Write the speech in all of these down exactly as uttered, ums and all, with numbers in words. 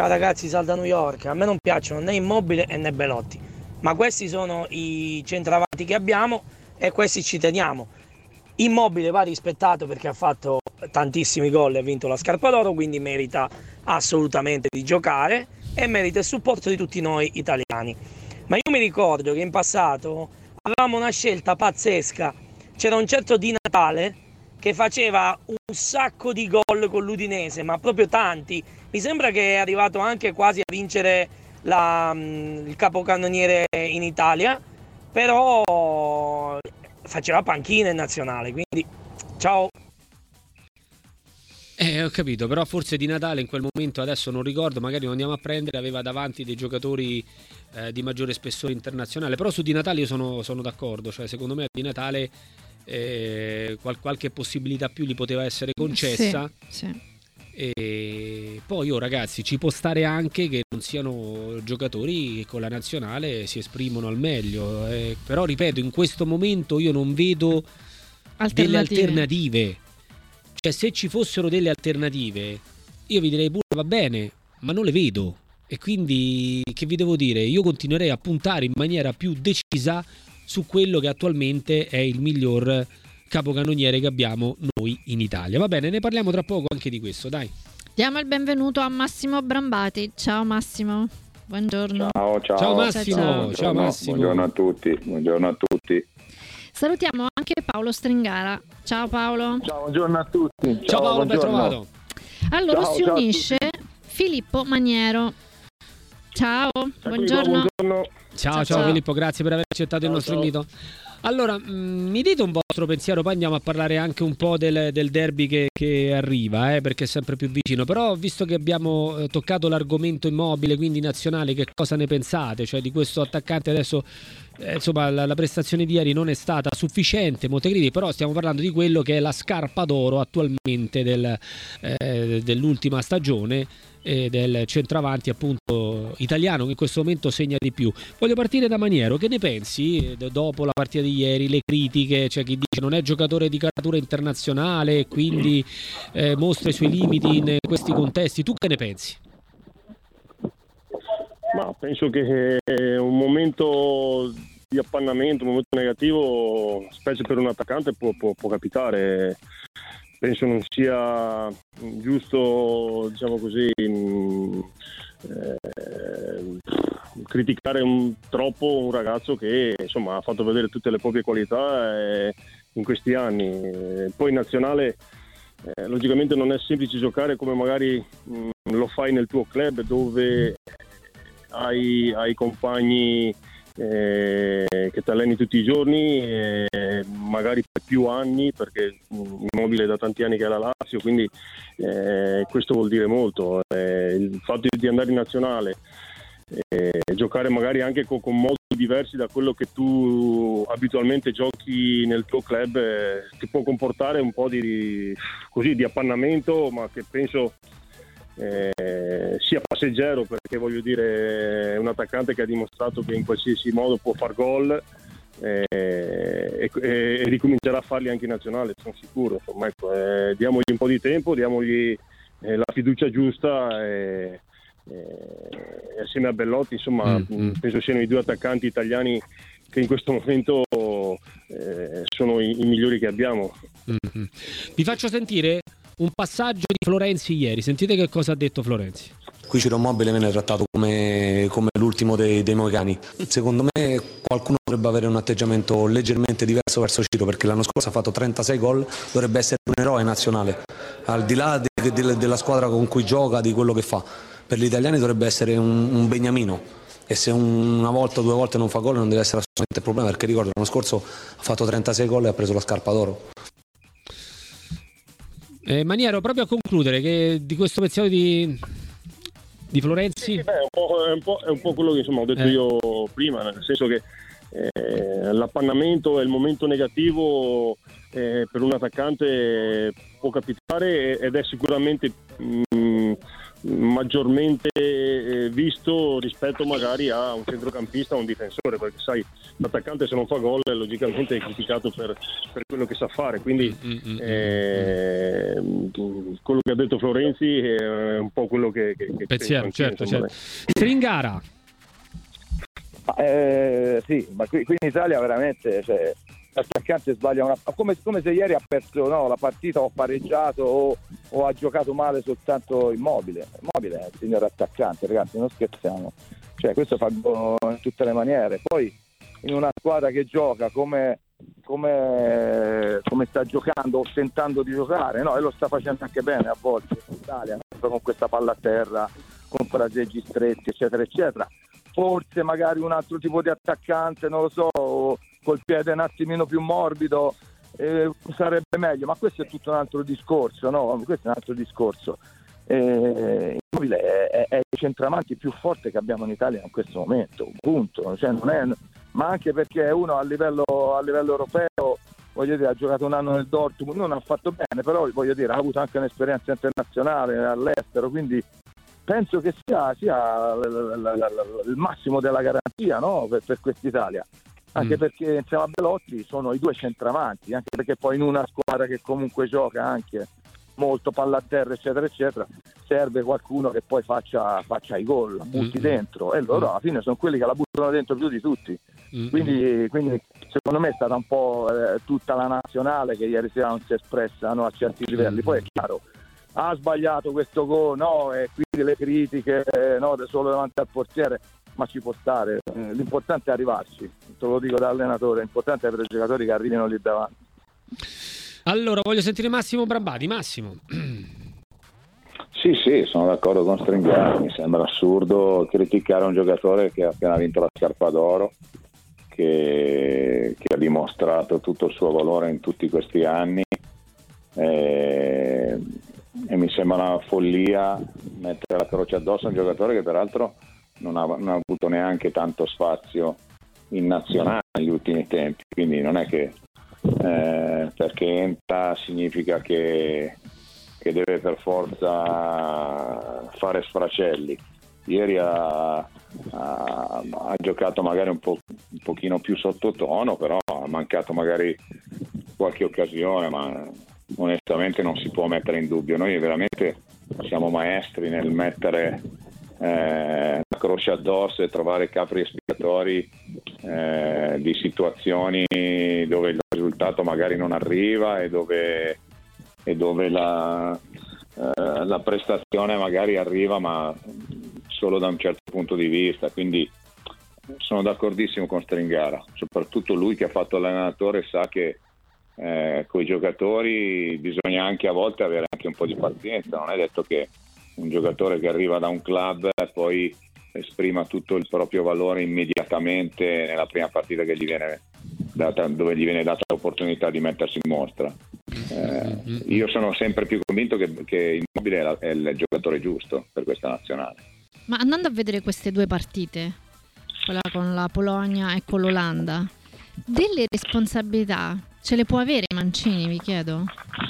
ragazzi, salta New York, a me non piacciono né Immobile né Belotti, ma questi sono i centravanti che abbiamo e questi ci teniamo. Immobile va rispettato perché ha fatto tantissimi gol e ha vinto la scarpa d'oro, quindi merita assolutamente di giocare e merita il supporto di tutti noi italiani. Ma io mi ricordo che in passato avevamo una scelta pazzesca, c'era un certo Di Natale che faceva un sacco di gol con l'Udinese, ma proprio tanti. Mi sembra che è arrivato anche quasi a vincere la, il capocannoniere in Italia, però faceva panchina in nazionale, quindi ciao. Eh, ho capito, però forse Di Natale in quel momento, adesso non ricordo, magari lo andiamo a prendere, aveva davanti dei giocatori eh, di maggiore spessore internazionale, però su Di Natale io sono, sono d'accordo, cioè secondo me a Di Natale eh, qual- qualche possibilità più gli poteva essere concessa. Sì, sì. E poi oh, ragazzi, ci può stare anche che non siano giocatori che con la nazionale si esprimono al meglio, eh, però ripeto, in questo momento io non vedo delle alternative. Cioè, se ci fossero delle alternative, io vi direi pure va bene, ma non le vedo. E quindi, che vi devo dire? Io continuerei a puntare in maniera più decisa su quello che attualmente è il miglior capocannoniere che abbiamo noi in Italia. Va bene, ne parliamo tra poco anche di questo, dai. Diamo il benvenuto a Massimo Brambati. Ciao Massimo, buongiorno. Ciao, ciao. Ciao Massimo, ciao, ciao Massimo. Buongiorno a tutti, buongiorno a tutti. Salutiamo anche Paolo Stringara. Ciao Paolo. Ciao, buongiorno a tutti. Ciao, ciao Paolo, ben buongiorno. trovato. Allora Ciao, si ciao unisce Filippo Maniero. Ciao, buongiorno. buongiorno. Ciao, Ciao, ciao, ciao. Filippo, grazie per aver accettato Ciao, il nostro ciao. invito. Allora, mh, mi dite un vostro pensiero, poi andiamo a parlare anche un po' del, del derby che, che arriva, eh, perché è sempre più vicino. Però, visto che abbiamo eh, toccato l'argomento Immobile, quindi nazionale, che cosa ne pensate? Cioè, di questo attaccante adesso, eh, insomma, la, la prestazione di ieri non è stata sufficiente, Montecristi, però stiamo parlando di quello che è la scarpa d'oro attualmente del, eh, dell'ultima stagione, e del centravanti appunto italiano che in questo momento segna di più. Voglio partire da Maniero, che ne pensi dopo la partita di ieri, le critiche, c'è chi dice non è giocatore di caratura internazionale e quindi eh, mostra i suoi limiti in questi contesti, tu che ne pensi? Ma penso che è un momento di appannamento, un momento negativo, specie per un attaccante può, può, può capitare. Penso non sia giusto, diciamo così, eh, criticare un, troppo un ragazzo che insomma ha fatto vedere tutte le proprie qualità eh, in questi anni. Poi in nazionale eh, logicamente non è semplice giocare come magari mh, lo fai nel tuo club, dove hai, hai compagni Eh, che ti alleni tutti i giorni, eh, magari per più anni, perché Immobile è da tanti anni che è alla Lazio, quindi eh, questo vuol dire molto. Eh, il fatto di andare in nazionale e eh, giocare magari anche con, con modi diversi da quello che tu abitualmente giochi nel tuo club eh, ti può comportare un po' di, così, di appannamento, ma che penso Eh, sia passeggero, perché voglio dire è un attaccante che ha dimostrato che in qualsiasi modo può far gol eh, e, e ricomincerà a farli anche in nazionale, sono sicuro. Insomma, ecco, eh, diamogli un po' di tempo, diamogli eh, la fiducia giusta e, e assieme a Belotti insomma mm-hmm. penso siano i due attaccanti italiani che in questo momento eh, sono i, i migliori che abbiamo. Mm-hmm. Vi faccio sentire un passaggio di Florenzi ieri, sentite che cosa ha detto Florenzi. Qui Ciro Immobile viene trattato come, come l'ultimo dei, dei mohicani. Secondo me qualcuno dovrebbe avere un atteggiamento leggermente diverso verso Ciro, perché l'anno scorso ha fatto trentasei gol, dovrebbe essere un eroe nazionale, al di là de, de, della squadra con cui gioca, di quello che fa. Per gli italiani dovrebbe essere un, un beniamino, e se un, una volta o due volte non fa gol non deve essere assolutamente il problema, perché ricordo l'anno scorso ha fatto trentasei gol e ha preso la scarpa d'oro. Eh, Maniero, proprio a concludere, che di questo pensiero di, di Florenzi? Sì, beh, è, un po', è, un po', è un po' quello che insomma ho detto eh. io prima, nel senso che eh, l'appannamento è il momento negativo eh, per un attaccante può capitare ed è sicuramente mh, maggiormente eh, eh, visto rispetto magari a un centrocampista o un difensore, perché sai, l'attaccante se non fa gol logicamente è criticato per, per quello che sa fare, quindi eh, quello che ha detto Florenzi è un po' quello che, che, che pensiamo, penso, certo, insomma, certo. Stringara. Eh, sì, ma qui, qui in Italia veramente, cioè, l'attaccante sbaglia una, come, come se ieri ha perso, no, la partita o pareggiato o, o ha giocato male soltanto Immobile. Immobile è il signor attaccante, ragazzi, non scherziamo, cioè questo fa in tutte le maniere. Poi in una squadra che gioca come, come, come sta giocando o tentando di giocare, no, e lo sta facendo anche bene a volte in Italia, no? Con questa palla a terra, con fraseggi stretti, eccetera eccetera. Forse magari un altro tipo di attaccante, non lo so, col piede un attimino più morbido, eh, sarebbe meglio, ma questo è tutto un altro discorso, no? Questo è un altro discorso. Eh, Immobile è, è, è il centravanti più forte che abbiamo in Italia in questo momento, punto. Cioè, non è, ma anche perché uno a livello, a livello europeo, voglio dire, ha giocato un anno nel Dortmund, non ha fatto bene, però voglio dire, ha avuto anche un'esperienza internazionale all'estero, quindi penso che sia, sia l- l- l- il massimo della garanzia, no? per, per quest'Italia, anche mm. perché insieme a Belotti sono i due centravanti, anche perché poi in una squadra che comunque gioca anche molto palla a terra eccetera eccetera serve qualcuno che poi faccia, faccia i gol, butti mm. dentro, e loro alla fine sono quelli che la buttano dentro più di tutti. Mm. Quindi, quindi secondo me è stata un po' eh, tutta la nazionale che ieri sera non si è espressa, no, a certi livelli. Poi è chiaro, ha sbagliato questo gol, no, e quindi le critiche, no, solo davanti al portiere, ma ci può stare. L'importante è arrivarci, te lo dico da allenatore, l'importante è per i giocatori che arrivino lì davanti. Allora voglio sentire Massimo Brambati. Massimo. Sì, sì, sono d'accordo con Stringara, mi sembra assurdo criticare un giocatore che ha appena vinto la scarpa d'oro, che, che ha dimostrato tutto il suo valore in tutti questi anni. E, e mi sembra una follia mettere la croce addosso a un giocatore che peraltro non ha, non ha avuto neanche tanto spazio in nazionale negli ultimi tempi, quindi non è che eh, perché entra significa che, che deve per forza fare sfracelli. Ieri ha, ha, ha giocato magari un, po', un pochino più sottotono, però ha mancato magari qualche occasione, ma onestamente non si può mettere in dubbio. Noi veramente siamo maestri nel mettere eh, la croce addosso e trovare capri espiatori eh, di situazioni dove il risultato magari non arriva e dove, e dove la, eh, la prestazione magari arriva ma solo da un certo punto di vista. Quindi sono d'accordissimo con Stringara, soprattutto lui che ha fatto l'allenatore sa che Eh, con i giocatori bisogna anche a volte avere anche un po' di pazienza. Non è detto che un giocatore che arriva da un club poi esprima tutto il proprio valore immediatamente nella prima partita che gli viene data, dove gli viene data l'opportunità di mettersi in mostra. Eh, io sono sempre più convinto che, che Immobile è, la, è il giocatore giusto per questa nazionale. Ma andando a vedere queste due partite, quella con la Polonia e con l'Olanda, delle responsabilità ce le può avere Mancini, vi chiedo?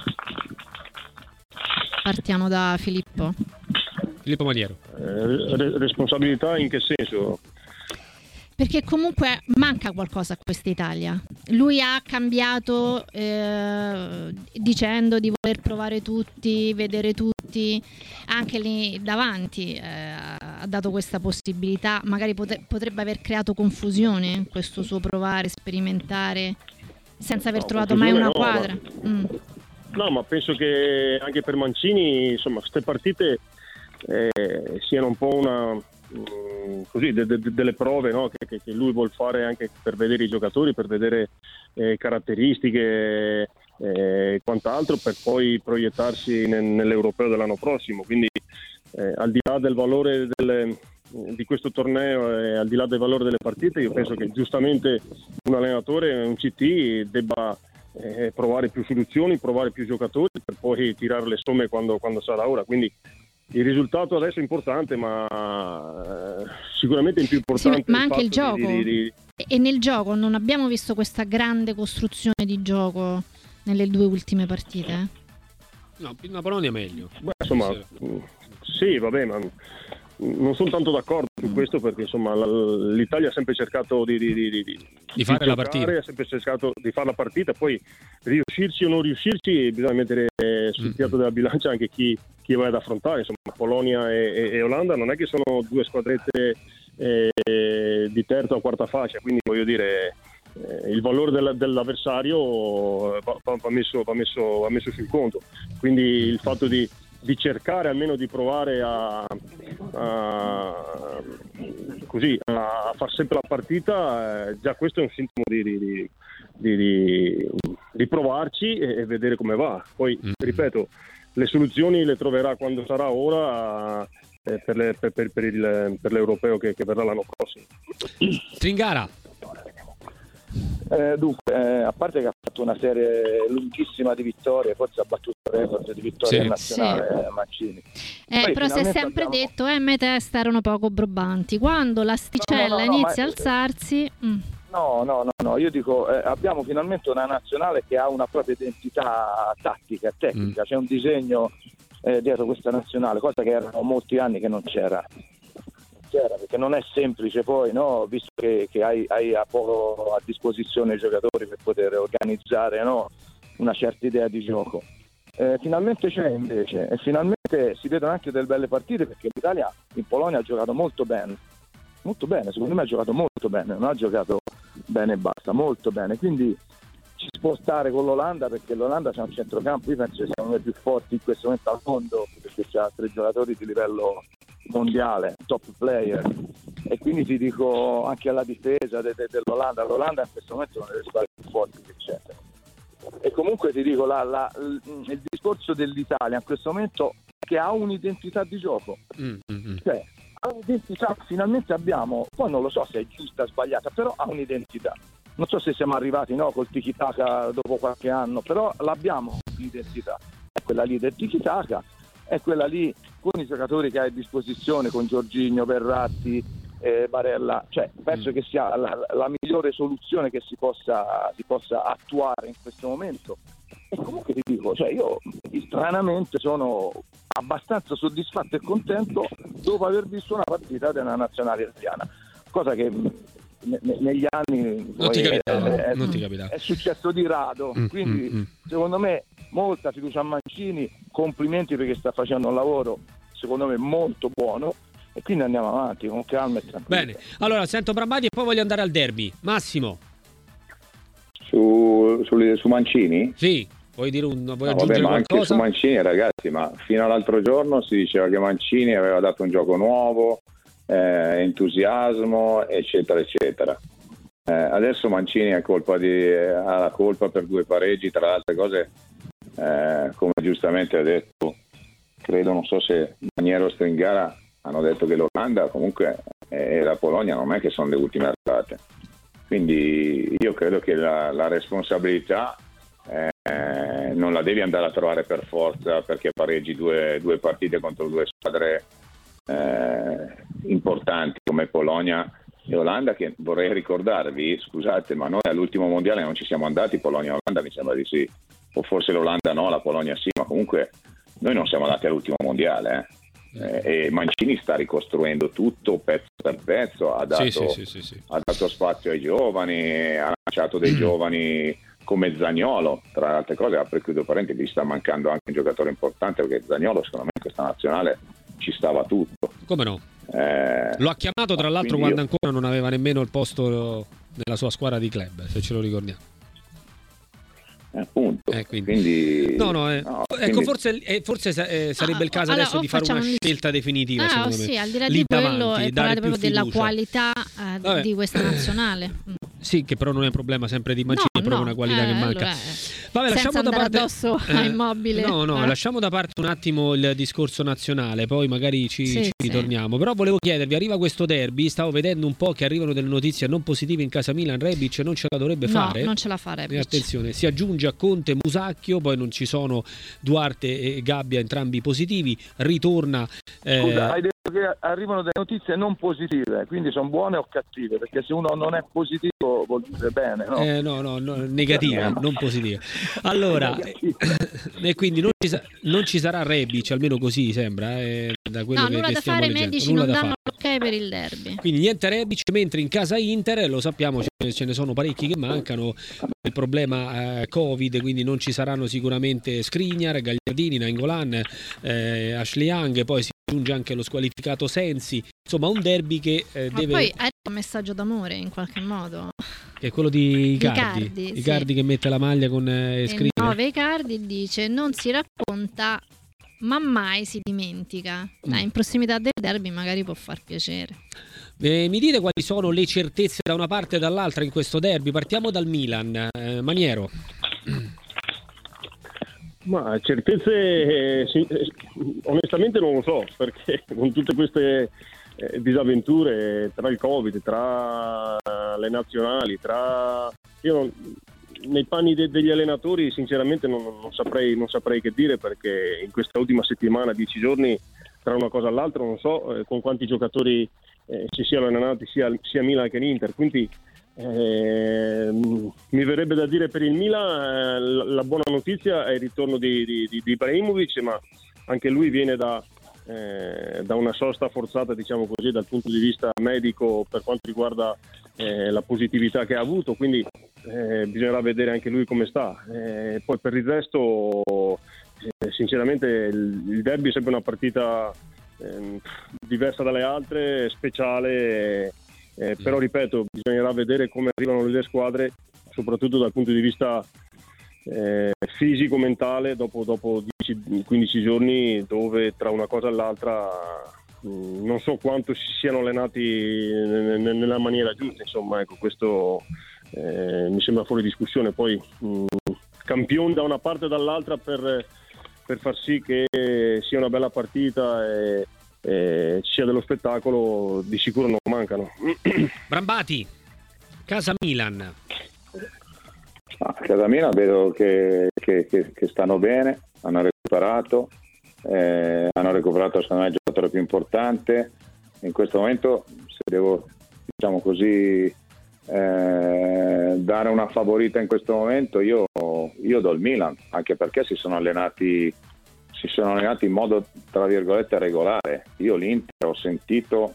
Partiamo da Filippo. Filippo Maniero. Eh, re- responsabilità in che senso? Perché comunque manca qualcosa a questa Italia. Lui ha cambiato eh, dicendo di voler provare tutti, vedere tutti, anche lì davanti eh, ha dato questa possibilità. Magari pot- potrebbe aver creato confusione questo suo provare, sperimentare, senza aver no, trovato mai una no, quadra. Ma... Mm. No, ma penso che anche per Mancini, insomma, queste partite eh, siano un po' una mh, così de, de, delle prove, no? che, che, che lui vuol fare anche per vedere i giocatori, per vedere eh, caratteristiche e eh, quant'altro, per poi proiettarsi nel, nell'Europeo dell'anno prossimo. Quindi eh, al di là del valore delle, di questo torneo e al di là del valore delle partite, io penso che giustamente un allenatore, un C T debba eh, provare più soluzioni, provare più giocatori per poi tirare le somme quando, quando sarà ora. Quindi il risultato adesso è importante, ma eh, sicuramente è più importante sì, ma il anche il fatto gioco di, di, di... e nel gioco non abbiamo visto questa grande costruzione di gioco nelle due ultime partite, eh? No, la Polonia meglio. Beh, insomma, sì, vabbè, ma non sono tanto d'accordo su questo, perché insomma l'Italia ha sempre cercato di, di, di, di, di fare di la giocare, partita, ha sempre cercato di fare la partita, poi riuscirci o non riuscirci bisogna mettere sul piatto della bilancia anche chi, chi vai ad affrontare. Insomma, Polonia e, e, e Olanda non è che sono due squadrette eh, di terza o quarta fascia, quindi voglio dire eh, il valore del, dell'avversario va, va, messo, va, messo, va messo sul conto, quindi il fatto di di cercare almeno di provare a, a così a far sempre la partita, eh, già questo è un sintomo di, di, di, di, di provarci e, e vedere come va. Poi ripeto, le soluzioni le troverà quando sarà ora eh, per, le, per, per, per, il, per l'europeo che, che verrà l'anno prossimo. Stringara. Eh, dunque, eh, a parte che ha fatto una serie lunghissima di vittorie, forse ha battuto il record di vittorie sì, nazionale, sì. eh, Mancini. Eh, Poi, però si è sempre abbiamo... detto eh, me test erano poco probanti. Quando l'asticella no, no, no, inizia ma... a alzarsi... Mm. No, no, no, no, io dico eh, abbiamo finalmente una nazionale che ha una propria identità tattica, tecnica, mm. c'è un disegno eh, dietro questa nazionale, cosa che erano molti anni che non c'era. C'era, perché non è semplice poi, no? Visto che, che hai, hai a poco a disposizione i giocatori per poter organizzare, no? Una certa idea di gioco. Eh, finalmente c'è invece, e finalmente si vedono anche delle belle partite, perché l'Italia in Polonia ha giocato molto bene, molto bene, secondo me ha giocato molto bene, non ha giocato bene e basta, molto bene, quindi ci si può stare con l'Olanda, perché l'Olanda c'è un centrocampo, io penso che siamo uno dei più forti in questo momento al mondo, perché c'ha tre giocatori di livello mondiale, top player, e quindi ti dico anche alla difesa de- de- dell'Olanda, l'Olanda in questo momento è una delle squadre più forti che c'è. E comunque ti dico la, la, il discorso dell'Italia in questo momento è che ha un'identità di gioco, mm-hmm. cioè ha un'identità, finalmente abbiamo, poi non lo so se è giusta o sbagliata, però ha un'identità. Non so se siamo arrivati no col tiki-taka dopo qualche anno, però l'abbiamo l'identità, è quella lì del tiki-taka, è quella lì con i giocatori che hai a disposizione, con Jorginho, Verratti, eh, Barella, cioè penso mm. che sia la, la migliore soluzione che si possa, si possa attuare in questo momento. E comunque ti dico, cioè io stranamente sono abbastanza soddisfatto e contento dopo aver visto una partita della nazionale italiana, cosa che ne, negli anni non ti capitava, è, non è, ti capitava. È successo di rado, mm, quindi mm, mm. secondo me molta fiducia a Mancini, complimenti perché sta facendo un lavoro secondo me molto buono, e quindi andiamo avanti con calma e tranquillo. Bene, allora sento Brambati e poi voglio andare al derby. Massimo su, su, su Mancini? Sì, vuoi dire un vuoi no, aggiungere vabbè, ma qualcosa? Anche su Mancini, ragazzi, ma fino all'altro giorno si diceva che Mancini aveva dato un gioco nuovo, eh, entusiasmo, eccetera eccetera. Eh, adesso Mancini ha colpa di eh, ha la colpa per due pareggi, tra le altre cose, eh, come giustamente ha detto, credo, non so se Maniero o Stringara hanno detto che l'Olanda comunque e la Polonia non è che sono le ultime arrivate, quindi io credo che la, la responsabilità eh, non la devi andare a trovare per forza perché pareggi due, due partite contro due squadre eh, importanti come Polonia e Olanda, che vorrei ricordarvi, scusate, ma noi all'ultimo mondiale non ci siamo andati, Polonia e Olanda mi sembra di sì, o forse l'Olanda no, la Polonia sì, ma comunque noi non siamo andati all'ultimo mondiale eh. Eh, e Mancini sta ricostruendo tutto pezzo per pezzo, ha dato, sì, sì, sì, sì. ha dato spazio ai giovani, ha lanciato dei giovani come Zaniolo, tra le altre cose, apro e chiudo parentesi, gli sta mancando anche un giocatore importante perché Zaniolo secondo me in questa nazionale ci stava tutto. Come no? Eh, lo ha chiamato tra l'altro quando io... ancora non aveva nemmeno il posto nella sua squadra di club, se ce lo ricordiamo. Appunto, eh, quindi. quindi no no, eh. no ecco quindi... forse, eh, forse eh, sarebbe ah, il caso allora, adesso di fare una un... scelta definitiva ah, secondo sì, me. al di là Lì di quello davanti, è parlare proprio della qualità eh, di questa nazionale. Sì, che però non è un problema sempre di Mancini, no, è proprio no, una qualità eh, che manca. allora, Vabbè, lasciamo da parte addosso eh, a Immobile. No, no, eh. lasciamo da parte un attimo il discorso nazionale, poi magari ci, sì, ci sì. ritorniamo. Però volevo chiedervi, arriva questo derby, stavo vedendo un po' che arrivano delle notizie non positive in casa Milan, Rebic non ce la dovrebbe no, fare. non ce la fa Rebic. E attenzione, si aggiunge a Conte Musacchio, poi non ci sono Duarte e Gabbia, entrambi positivi, ritorna eh... Scusa, hai detto che arrivano delle notizie non positive, quindi sono buone o cattive, perché se uno non è positivo vuol dire bene, no? Eh, no, no, no, negativa, non positiva. Allora, e quindi non ci, sa- non ci sarà Rebic, almeno così sembra, eh, da quello no, che, nulla che da stiamo fare, i leggendo. medici Nulla non da danno fare. l'ok per il derby. Quindi niente Rebic, mentre in casa Inter, lo sappiamo, ce, ce ne sono parecchi che mancano, il problema eh, Covid, quindi non ci saranno sicuramente Skriniar, Gagliardini, Nainggolan, eh, Ashley Young, poi si aggiunge anche lo squalificato Sensi, insomma un derby che eh, Ma deve... poi è un messaggio d'amore in qualche modo. Che è quello di Icardi, Icardi, Icardi sì. che mette la maglia con eh, Il Skriniar. nove Icardi dice: non si racconta ma mai si dimentica. Dai, in prossimità del derby magari può far piacere. Eh, mi dite quali sono le certezze da una parte e dall'altra in questo derby? Partiamo dal Milan, eh, Maniero. Ma certezze eh, sì, eh, onestamente non lo so, perché con tutte queste eh, disavventure tra il Covid, tra le nazionali, tra io non, nei panni de- degli allenatori sinceramente non, non saprei non saprei che dire, perché in questa ultima settimana, dieci giorni, tra una cosa all'altra non so eh, con quanti giocatori eh, ci siano allenati sia, sia Milan che l'Inter, quindi Eh, mi verrebbe da dire per il Milan eh, la, la buona notizia è il ritorno di, di, di Ibrahimovic, ma anche lui viene da, eh, da una sosta forzata, diciamo così, dal punto di vista medico per quanto riguarda eh, la positività che ha avuto, quindi eh, bisognerà vedere anche lui come sta. Eh, poi per il resto eh, sinceramente il, il derby è sempre una partita eh, diversa dalle altre, speciale. Eh, però ripeto, bisognerà vedere come arrivano le squadre, soprattutto dal punto di vista eh, fisico, mentale, dopo, dopo dieci quindici giorni, dove tra una cosa e l'altra mh, non so quanto si siano allenati n- n- nella maniera giusta, insomma, ecco, questo eh, mi sembra fuori discussione. Poi mh, campione da una parte e dall'altra per, per far sì che sia una bella partita e Eh, ci sia dello spettacolo, di sicuro non mancano. Brambati, casa Milan. A casa Milan vedo che, che, che, che stanno bene, hanno recuperato, eh, hanno recuperato secondo me il giocatore più importante. In questo momento, se devo, diciamo così, eh, dare una favorita in questo momento, io, io do il Milan, anche perché si sono allenati si sono allenati in modo tra virgolette regolare. Io l'Inter ho sentito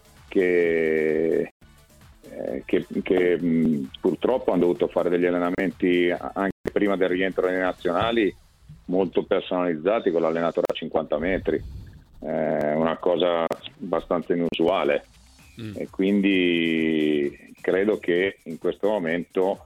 che, eh, che, che mh, purtroppo hanno dovuto fare degli allenamenti anche prima del rientro delle nazionali molto personalizzati con l'allenatore a cinquanta metri, eh, una cosa abbastanza inusuale, mm. e quindi credo che in questo momento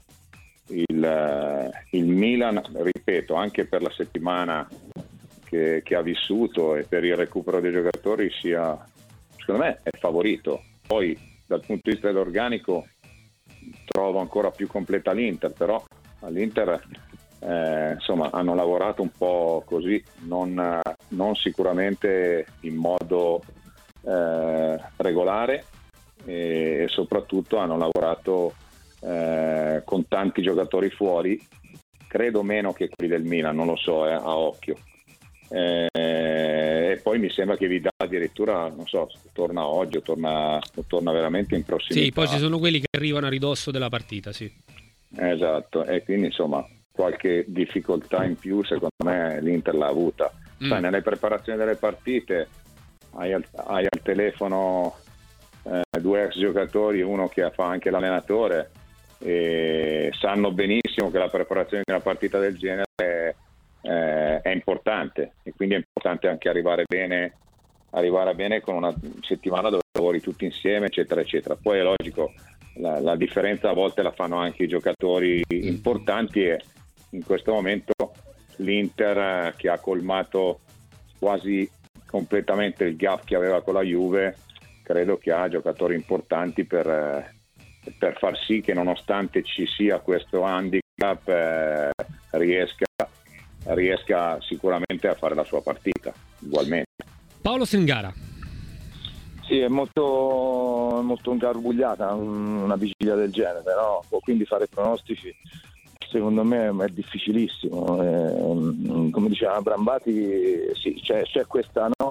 il, il Milan, ripeto, anche per la settimana Che, che ha vissuto e per il recupero dei giocatori, sia, secondo me, è favorito. Poi dal punto di vista dell'organico trovo ancora più completa l'Inter, però all'Inter eh, insomma hanno lavorato un po' così, non, non sicuramente in modo eh, regolare, e, e soprattutto hanno lavorato eh, con tanti giocatori fuori, credo meno che quelli del Milan, non lo so, eh, a occhio. Eh, e poi mi sembra che Vidal addirittura, non so, torna oggi o torna, o torna veramente in prossimità. Sì, poi ci sono quelli che arrivano a ridosso della partita, sì. Esatto, e quindi insomma qualche difficoltà in più secondo me l'Inter l'ha avuta. Mm. Sai, nelle preparazioni delle partite hai al, hai al telefono eh, due ex giocatori, uno che fa anche l'allenatore, e sanno benissimo che la preparazione di una partita del genere è Eh, è importante, e quindi è importante anche arrivare bene arrivare bene con una settimana dove lavori tutti insieme, eccetera eccetera. Poi è logico, la, la differenza a volte la fanno anche i giocatori importanti, e in questo momento l'Inter, eh, che ha colmato quasi completamente il gap che aveva con la Juve, credo che ha giocatori importanti per, eh, per far sì che, nonostante ci sia questo handicap, eh, riesca riesca sicuramente a fare la sua partita ugualmente. Paolo Stringara. Sì, è molto molto ingarbugliata una vigilia del genere, no? Quindi fare pronostici secondo me è difficilissimo. Eh, come diceva Brambati, sì, c'è, c'è questa, no?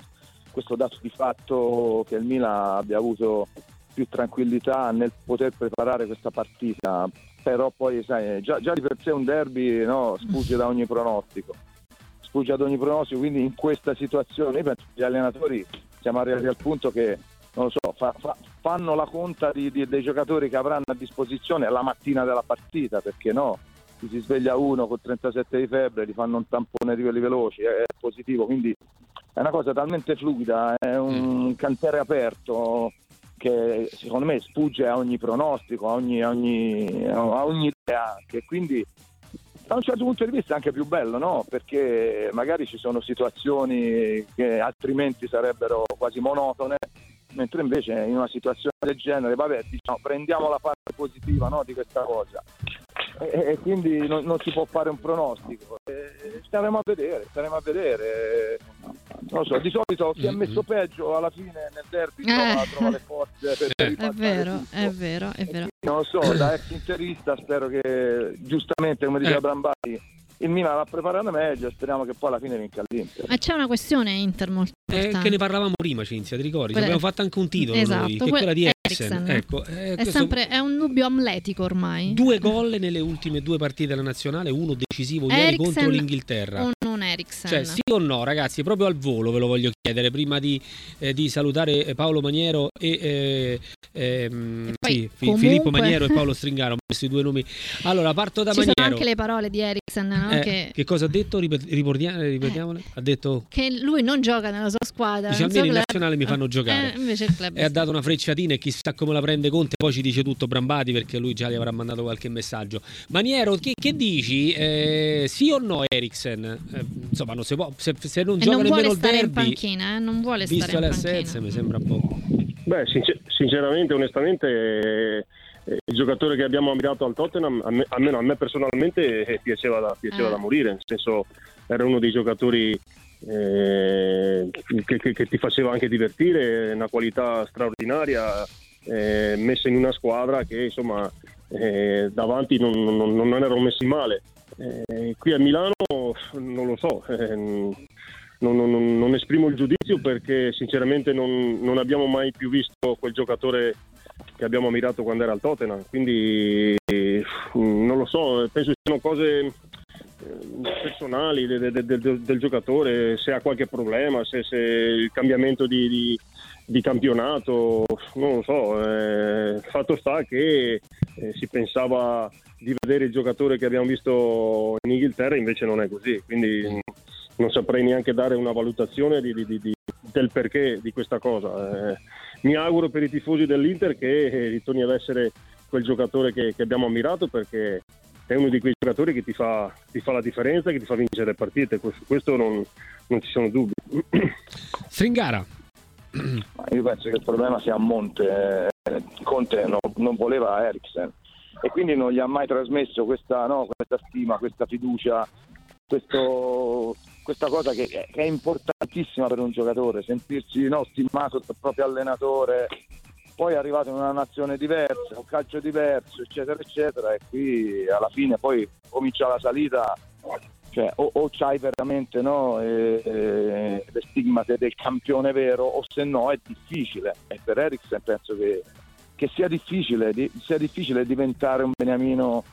questo dato di fatto che il Milan abbia avuto più tranquillità nel poter preparare questa partita, però poi sai, già, già di per sé un derby, no, sfugge da ogni pronostico, sfugge ad ogni pronostico, quindi in questa situazione io penso che gli allenatori siamo arrivati al punto che, non lo so, fa, fa, fanno la conta di, di, dei giocatori che avranno a disposizione la mattina della partita, perché no, si, si sveglia uno con trentasette di febbre, gli fanno un tampone di quelli veloci, è, è positivo, quindi è una cosa talmente fluida, è un cantiere aperto che secondo me sfugge a ogni pronostico, a ogni, a ogni, a ogni idea, che quindi da un certo punto di vista è anche più bello, no? Perché magari ci sono situazioni che altrimenti sarebbero quasi monotone, mentre invece in una situazione del genere, vabbè, diciamo, prendiamo la parte positiva, no, di questa cosa, e, e quindi non, non si può fare un pronostico, e staremo a vedere, staremo a vedere. Non lo so, di solito chi è messo peggio alla fine nel derby trova, trova le forze per, per è vero, tutto. è vero, è vero. Non lo so, da ex interista spero che giustamente, come diceva Eh. Brambati, il Milan l'ha preparato meglio, speriamo che poi alla fine vinca l'Inter. Ma c'è una questione Inter molto Eh, importante. che ne parlavamo prima, Cinzia, ti ricordi? Ci Quella- abbiamo fatto anche un titolo Esatto, noi, che è que- quella di Eriksen. Eriksen. Ecco, eh, È questo- sempre è un dubbio amletico ormai. due gol nelle ultime due partite della nazionale, uno decisivo ieri Eriksen contro l'Inghilterra. o non Eriksen? Cioè, sì o no, ragazzi, proprio al volo ve lo voglio chiedere prima di, eh, di salutare eh, Paolo Maniero e, eh, ehm, E poi, sì, Fi- comunque- Filippo Maniero e Paolo Stringaro. Ho messo i due nomi. Allora, parto da Ci sono Maniero. anche le parole di Eriksen, no? Eh, che, che cosa ha detto? Ripet- riportia- ripetiamole. Ha detto che lui non gioca nella sua squadra. dice, nel suo almeno in club. nazionale mi fanno giocare. Eh, invece il club E ha dato una frecciatina e chissà come la prende Conte, poi ci dice tutto Brambati perché lui già gli avrà mandato qualche messaggio. Maniero, che, che dici? Eh, sì o no Eriksen? Eh, insomma, non si può, se, se non e gioca non nemmeno vuole il stare in derby, panchina, eh? non vuole visto stare le in assenze, panchina. mi sembra poco. Beh, sincer- sinceramente, onestamente, eh, eh, il giocatore che abbiamo ammirato al Tottenham, a me- almeno a me personalmente, eh, piaceva, da, piaceva Eh. da morire, nel senso era uno dei giocatori eh, che, che- che ti faceva anche divertire, una qualità straordinaria, eh, messa in una squadra che insomma eh, davanti non, non- non erano messi male. Eh, qui a Milano non lo so, eh, non, non- non esprimo il giudizio perché sinceramente non, non abbiamo mai più visto quel giocatore che abbiamo ammirato quando era al Tottenham, quindi eh, non lo so, penso siano cose eh, personali de- de- de- de- del giocatore, se ha qualche problema, se, se il cambiamento di, di- di campionato, non lo so, eh, fatto sta che eh, si pensava di vedere il giocatore che abbiamo visto in Inghilterra, invece non è così, quindi mh, non saprei neanche dare una valutazione di- di- di- di- del perché di questa cosa. Eh, mi auguro per i tifosi dell'Inter che eh, ritorni ad essere quel giocatore che, che abbiamo ammirato, perché è uno di quei giocatori che ti fa, ti fa la differenza, che ti fa vincere le partite, su questo non, non ci sono dubbi. Stringara. Ma io penso che il problema sia a monte. Eh, Conte non, non voleva Eriksen e quindi non gli ha mai trasmesso questa, no, questa stima, questa fiducia, questo, questa cosa che, che è importantissima per un giocatore, sentirsi, no, stimato dal proprio allenatore. Poi è arrivato in una nazione diversa, un calcio diverso, eccetera eccetera, e qui alla fine poi comincia la salita, cioè o, o c'hai veramente, no, eh, eh, le stigmate del campione vero, o se no è difficile. E per Eriksen penso che, che sia difficile di, sia difficile diventare un beniamino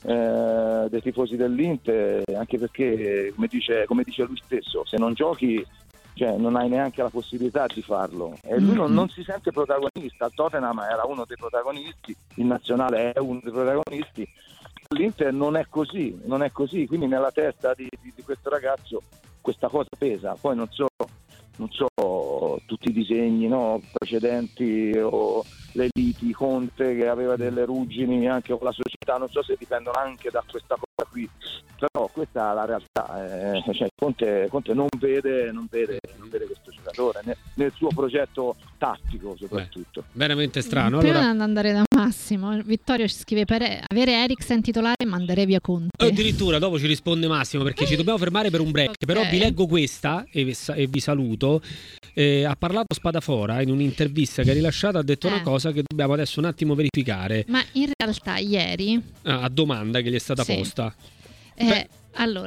eh, dei tifosi dell'Inter, anche perché come dice, come dice lui stesso, se non giochi, cioè non hai neanche la possibilità di farlo, e lui non, non si sente protagonista. Il Tottenham era uno dei protagonisti, il nazionale è uno dei protagonisti, l'Inter non è così, non è così, quindi nella testa di, di, di questo ragazzo questa cosa pesa. Poi non so, non so tutti i disegni, no, precedenti o le liti, Conte che aveva delle ruggini anche con la società, non so se dipendono anche da questa cosa qui, però questa è la realtà. Eh, cioè, Conte, Conte non vede, non vede, non vede questo giocatore nel, nel suo progetto tattico soprattutto. Beh, veramente strano. Prima Allora, di andare da Massimo, Vittorio ci scrive: per avere Eriksen titolare manderei via Conte. addirittura dopo ci risponde Massimo perché ci dobbiamo fermare per un break. Ok. Però vi leggo questa e vi, e vi saluto. Eh, ha parlato Spadafora in un'intervista che ha rilasciato, ha detto Eh. una cosa che dobbiamo adesso un attimo verificare. Ma in realtà ieri Ah, a domanda che gli è stata Sì. posta. eh, Beh. allora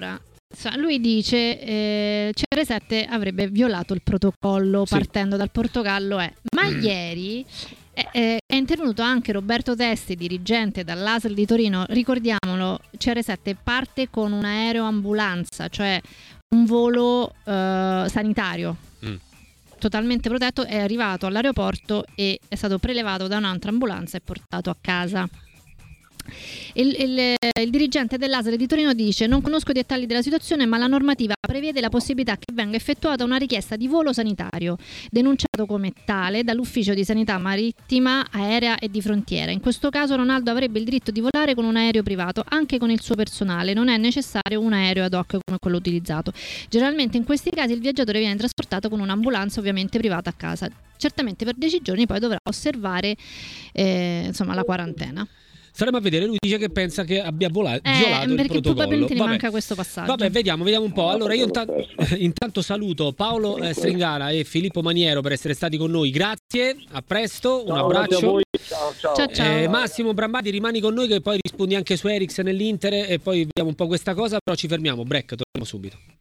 Lui dice eh, C R sette avrebbe violato il protocollo Sì. partendo dal Portogallo, è. ma ieri è, è, è intervenuto anche Roberto Testi, dirigente dall'A S L di Torino. Ricordiamolo, C R sette parte con un aereo ambulanza, cioè un volo eh, sanitario Mm. totalmente protetto, è arrivato all'aeroporto e è stato prelevato da un'altra ambulanza e portato a casa. Il, il, il dirigente dell'A S L di Torino dice: non conosco i dettagli della situazione, ma la normativa prevede la possibilità che venga effettuata una richiesta di volo sanitario, denunciato come tale dall'ufficio di sanità marittima, aerea e di frontiera. In questo caso Ronaldo avrebbe il diritto di volare con un aereo privato, anche con il suo personale, non è necessario un aereo ad hoc come quello utilizzato. Generalmente in questi casi il viaggiatore viene trasportato con un'ambulanza ovviamente privata a casa. Certamente per dieci giorni poi dovrà osservare eh, insomma la quarantena. Staremo a vedere, lui dice che pensa che abbia vola- Eh, violato il perché protocollo. probabilmente gli Vabbè. manca questo passaggio. Vabbè, vediamo, vediamo un po'. Allora io intanto, intanto saluto Paolo eh, Stringara e Filippo Maniero per essere stati con noi. Grazie, a presto, un Ciao, abbraccio. grazie a voi. Ciao, ciao. Ciao, ciao. Eh, Massimo Brambati, rimani con noi che poi rispondi anche su Eriksen nell'Inter e poi vediamo un po' questa cosa, però ci fermiamo, break, torniamo subito.